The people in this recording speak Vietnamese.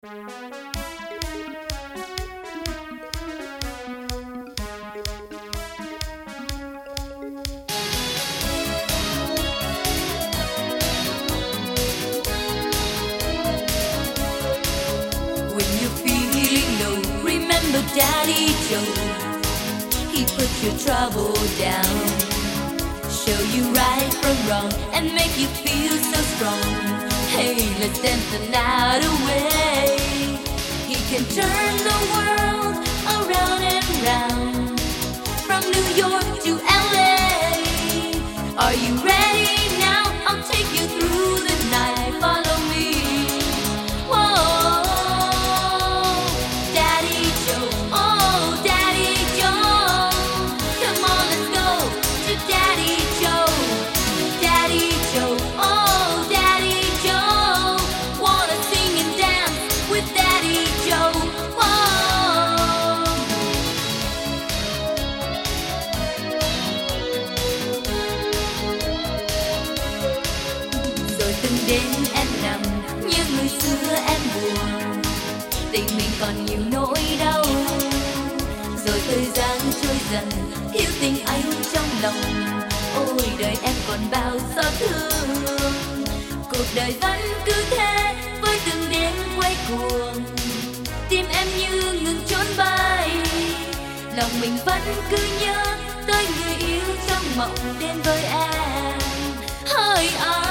When you're feeling low, remember Daddy Joe. He puts your trouble down, show you right from wrong, and make you feel so strong. Hey, let's dance the night away. He can turn the world around and round, from New York to LA. Are you ready now? I'll take you through the night. Follow me. Whoa, Daddy Joe. Oh, Daddy Joe. Come on, let's go to Daddy Joe. Daddy Joe. Oh, Daddy Joe. Wanna sing and dance with Daddy Joe. Whoa. Rồi từng đêm em nằm như người xưa em buồn, tình mình còn nhiều nỗi đau. Rồi thời gian trôi dần, thiếu tình anh trong lòng. Ôi đời em còn bao xót thương, cuộc đời vẫn cứ thế với từng đêm quay cuồng. Tim em như ngừng trốn bay, lòng mình vẫn cứ nhớ tới người yêu trong mộng đêm với em. Hỡi anh